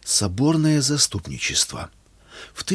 Соборное заступничество. В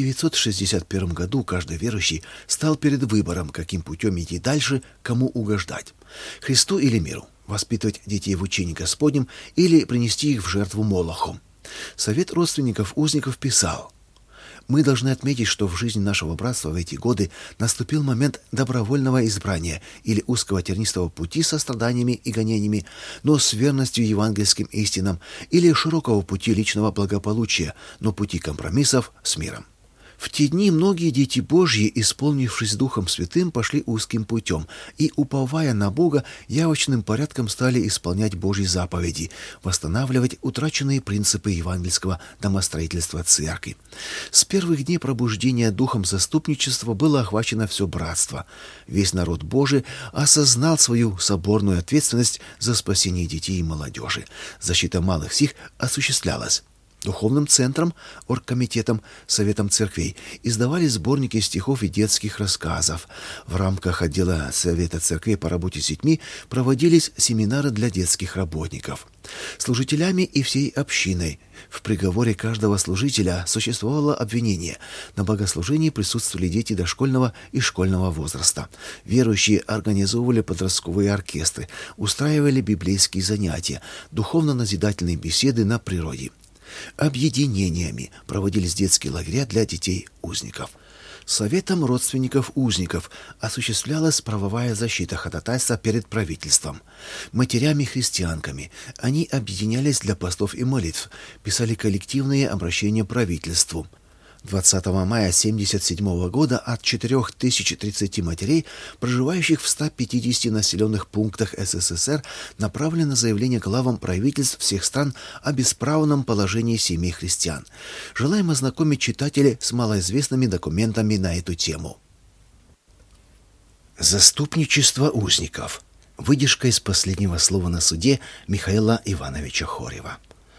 1961 году каждый верующий стал перед выбором, каким путем идти дальше, кому угождать. Христу или миру, воспитывать детей в учении Господнем или принести их в жертву Молоху. Совет родственников узников писал: «Мы должны отметить, что в жизни нашего братства в эти годы наступил момент добровольного избрания или узкого тернистого пути со страданиями и гонениями, но с верностью евангельским истинам, или широкого пути личного благополучия, но пути компромиссов с миром». В те дни многие дети Божьи, исполнившись Духом Святым, пошли узким путем и, уповая на Бога, явочным порядком стали исполнять Божьи заповеди, восстанавливать утраченные принципы евангельского домостроительства церкви. С первых дней пробуждения Духом заступничества было охвачено все братство. Весь народ Божий осознал свою соборную ответственность за спасение детей и молодежи. Защита малых сих осуществлялась. Духовным центром, оргкомитетом, советом церквей издавали сборники стихов и детских рассказов. В рамках отдела Совета церквей по работе с детьми проводились семинары для детских работников. Служителями и всей общиной в приговоре каждого служителя существовало обвинение. На богослужении присутствовали дети дошкольного и школьного возраста. Верующие организовывали подростковые оркестры, устраивали библейские занятия, духовно-назидательные беседы на природе. Объединениями проводились детские лагеря для детей-узников. Советом родственников узников осуществлялась правовая защита ходатайства перед правительством. Матерями-христианками они объединялись для постов и молитв, писали коллективные обращения правительству. 20 мая 1977 года от 4030 матерей, проживающих в 150 населенных пунктах СССР, направлено заявление главам правительств всех стран о бесправном положении семей христиан. Желаем ознакомить читателей с малоизвестными документами на эту тему. Заступничество узников. Выдержка из последнего слова на суде Михаила Ивановича Хорева.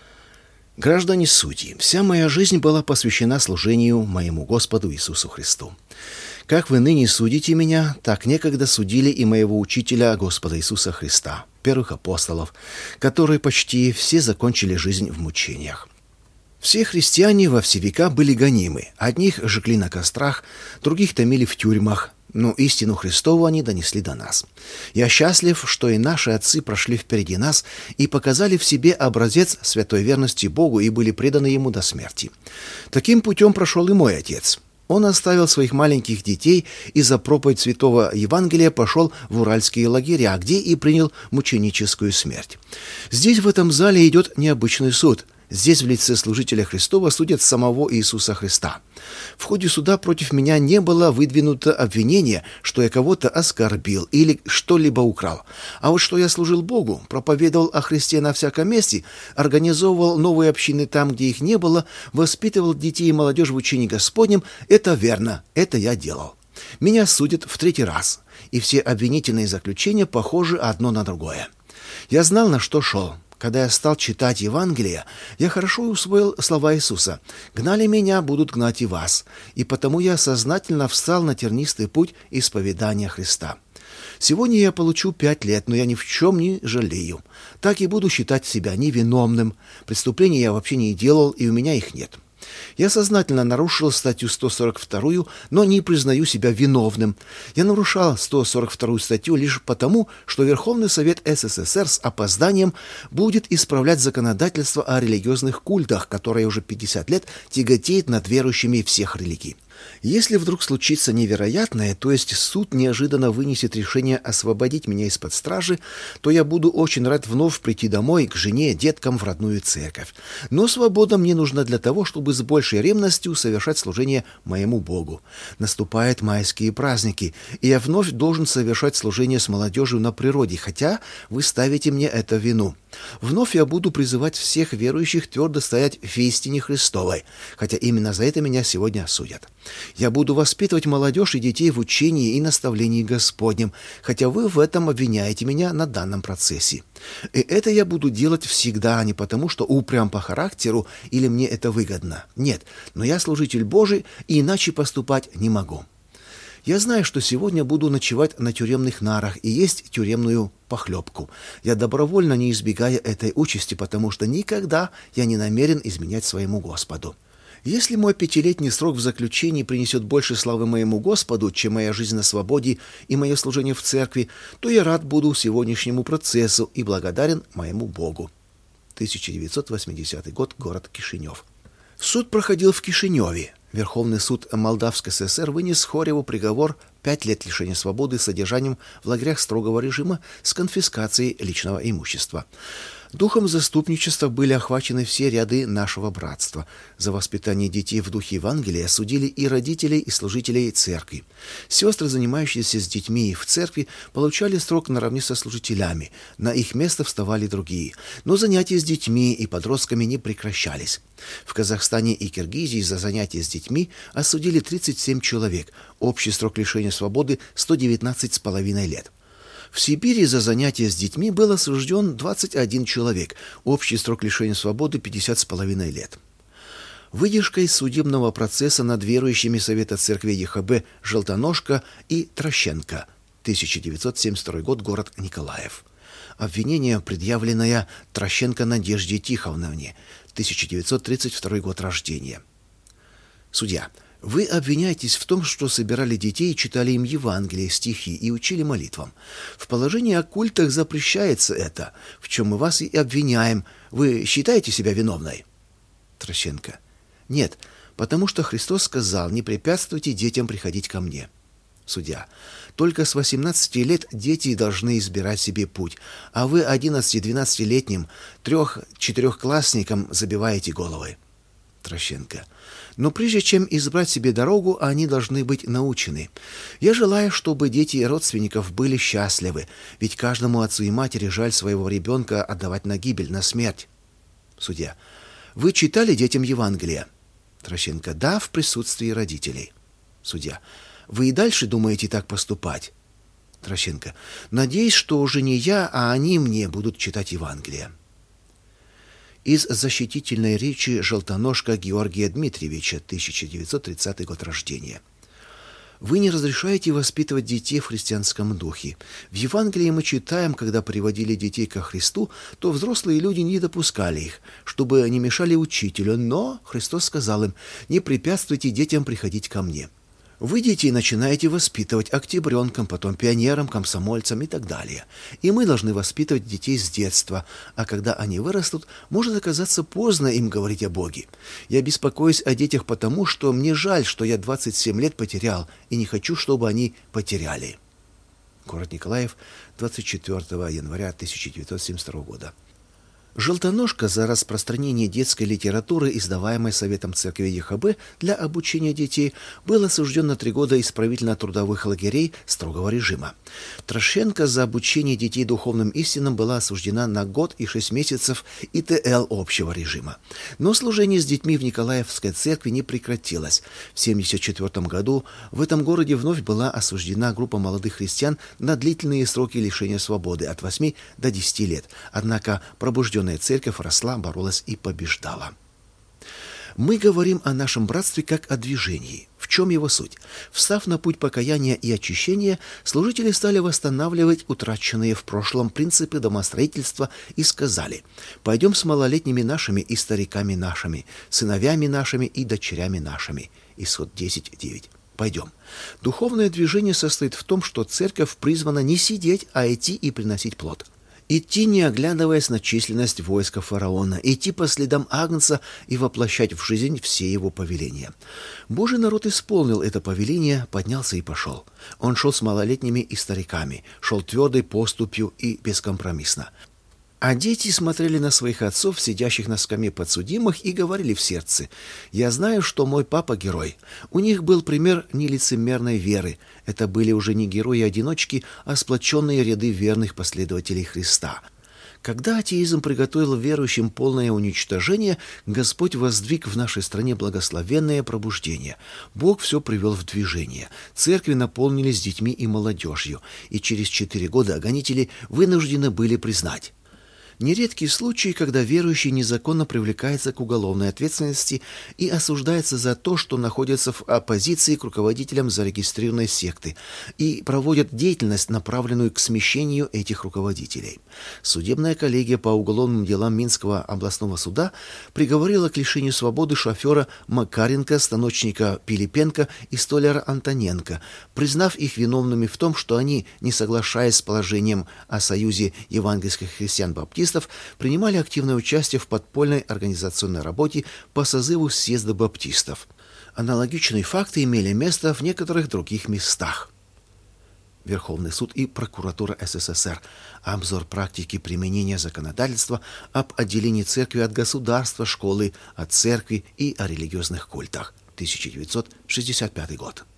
Граждане судьи, вся моя жизнь была посвящена служению моему Господу Иисусу Христу. Как вы ныне судите меня, так некогда судили и моего учителя Господа Иисуса Христа, первых апостолов, которые почти все закончили жизнь в мучениях. Все христиане во все века были гонимы. Одних жгли на кострах, других томили в тюрьмах, но истину Христову они донесли до нас. Я счастлив, что и наши отцы прошли впереди нас и показали в себе образец святой верности Богу и были преданы Ему до смерти. Таким путем прошел и мой отец. Он оставил своих маленьких детей и за проповедь святого Евангелия пошел в уральские лагеря, где и принял мученическую смерть. Здесь, в этом зале, идет необычный суд. Здесь в лице служителя Христова судят самого Иисуса Христа. В ходе суда против меня не было выдвинуто обвинение, что я кого-то оскорбил или что-либо украл. А вот что я служил Богу, проповедовал о Христе на всяком месте, организовывал новые общины там, где их не было, воспитывал детей и молодежь в учении Господнем, это верно, это я делал. Меня судят в 3-й раз, и все обвинительные заключения похожи одно на другое. Я знал, на что шел. Когда я стал читать Евангелие, я хорошо усвоил слова Иисуса: «Гнали меня, будут гнать и вас». И потому я сознательно встал на тернистый путь исповедания Христа. Сегодня я получу 5 лет, но я ни в чем не жалею. Так и буду считать себя невиновным. Преступлений я вообще не делал, и у меня их нет. Я сознательно нарушил статью 142, но не признаю себя виновным. Я нарушал 142 статью лишь потому, что Верховный Совет СССР с опозданием будет исправлять законодательство о религиозных культах, которое уже 50 лет тяготеет над верующими всех религий. Если вдруг случится невероятное, то есть суд неожиданно вынесет решение освободить меня из-под стражи, то я буду очень рад вновь прийти домой к жене, деткам в родную церковь. Но свобода мне нужна для того, чтобы с большей ревностью совершать служение моему Богу. Наступают майские праздники, и я вновь должен совершать служение с молодежью на природе, хотя вы ставите мне это в вину. Вновь я буду призывать всех верующих твердо стоять в истине Христовой, хотя именно за это меня сегодня судят. Я буду воспитывать молодежь и детей в учении и наставлении Господнем, хотя вы в этом обвиняете меня на данном процессе. И это я буду делать всегда, а не потому, что упрям по характеру или мне это выгодно. Нет, но я служитель Божий и иначе поступать не могу. Я знаю, что сегодня буду ночевать на тюремных нарах и есть тюремную похлебку. Я добровольно не избегаю этой участи, потому что никогда я не намерен изменять своему Господу. Если мой 5-летний срок в заключении принесет больше славы моему Господу, чем моя жизнь на свободе и мое служение в церкви, то я рад буду сегодняшнему процессу и благодарен моему Богу. 1980 год, город Кишинев. Суд проходил в Кишиневе. Верховный суд Молдавской ССР вынес Хореву приговор 5 лет лишения свободы с содержанием в лагерях строгого режима с конфискацией личного имущества. Духом заступничества были охвачены все ряды нашего братства. За воспитание детей в духе Евангелия судили и родителей, и служителей церкви. Сестры, занимающиеся с детьми в церкви, получали срок наравне со служителями. На их место вставали другие. Но занятия с детьми и подростками не прекращались. В Казахстане и Киргизии за занятия с детьми осудили 37 человек. Общий срок лишения свободы 119,5 лет. В Сибири за занятия с детьми был осужден 21 человек. Общий срок лишения свободы 50,5 лет. Выдержка из судебного процесса над верующими Совета Церкви ЕХБ Желтоножка и Трощенко. 1972 год, город Николаев. Обвинение, предъявленное Трощенко Надежде Тихоновне. 1932 год рождения. Судья. Вы обвиняетесь в том, что собирали детей, читали им Евангелие, стихи и учили молитвам. В положении о культах запрещается это, в чем мы вас и обвиняем. Вы считаете себя виновной? Трощенко. Нет, потому что Христос сказал: не препятствуйте детям приходить ко мне. Судья. Только с 18 лет дети должны избирать себе путь, а вы 11-12-летним, 3-4-классникам забиваете головы. Трощенко. Но прежде чем избрать себе дорогу, они должны быть научены. Я желаю, чтобы дети и родственников были счастливы, ведь каждому отцу и матери жаль своего ребенка отдавать на гибель, на смерть. Судья. Вы читали детям Евангелие? Трощенко. Да, в присутствии родителей. Судья. Вы и дальше думаете так поступать? Трощенко. Надеюсь, что уже не я, а они мне будут читать Евангелие. Из защитительной речи Желтоножка Георгия Дмитриевича, 1930 год рождения. Вы не разрешаете воспитывать детей в христианском духе. В Евангелии мы читаем, когда приводили детей ко Христу, то взрослые люди не допускали их, чтобы не мешали учителю, но Христос сказал им: не препятствуйте детям приходить ко мне. Вы детей начинаете воспитывать октябренком, потом пионером, комсомольцем и так далее. И мы должны воспитывать детей с детства, а когда они вырастут, может оказаться поздно им говорить о Боге. Я беспокоюсь о детях потому, что мне жаль, что я 27 лет потерял, и не хочу, чтобы они потеряли. Город Николаев, 24 января 1972 года. Желтоножка за распространение детской литературы, издаваемой Советом Церкви ЕХБ для обучения детей, был осужден на 3 года исправительно-трудовых лагерей строгого режима. Трощенко за обучение детей духовным истинам была осуждена на 1 год и 6 месяцев ИТЛ общего режима. Но служение с детьми в Николаевской церкви не прекратилось. В 1974 году в этом городе вновь была осуждена группа молодых христиан на длительные сроки лишения свободы от 8 до 10 лет. Однако пробужденная церковь росла, боролась и побеждала. Мы говорим о нашем братстве как о движении. В чем его суть? Встав на путь покаяния и очищения, служители стали восстанавливать утраченные в прошлом принципы домостроительства и сказали: «Пойдем с малолетними нашими и стариками нашими, сыновьями нашими и дочерями нашими». Исход 10:9. Пойдем. Духовное движение состоит в том, что церковь призвана не сидеть, а идти и приносить плод. Идти, не оглядываясь на численность войска фараона, идти по следам Агнца и воплощать в жизнь все его повеления. Божий народ исполнил это повеление, поднялся и пошел. Он шел с малолетними и стариками, шел твердой поступью и бескомпромиссно. А дети смотрели на своих отцов, сидящих на скамье подсудимых, и говорили в сердце: «Я знаю, что мой папа герой». У них был пример нелицемерной веры. Это были уже не герои-одиночки, а сплоченные ряды верных последователей Христа. Когда атеизм приготовил верующим полное уничтожение, Господь воздвиг в нашей стране благословенное пробуждение. Бог все привел в движение. Церкви наполнились детьми и молодежью, и через 4 года гонители вынуждены были признать: Нередки случаи, когда верующий незаконно привлекается к уголовной ответственности и осуждается за то, что находится в оппозиции к руководителям зарегистрированной секты и проводит деятельность, направленную к смещению этих руководителей. Судебная коллегия по уголовным делам Минского областного суда приговорила к лишению свободы шофера Макаренко, станочника Пилипенко и столяра Антоненко, признав их виновными в том, что они, не соглашаясь с положением о Союзе евангельских христиан-баптистов, принимали активное участие в подпольной организационной работе по созыву съезда баптистов. Аналогичные факты имели место в некоторых других местах. Верховный суд и прокуратура СССР. Обзор практики применения законодательства об отделении церкви от государства, школы от церкви и о религиозных культах. 1965 год.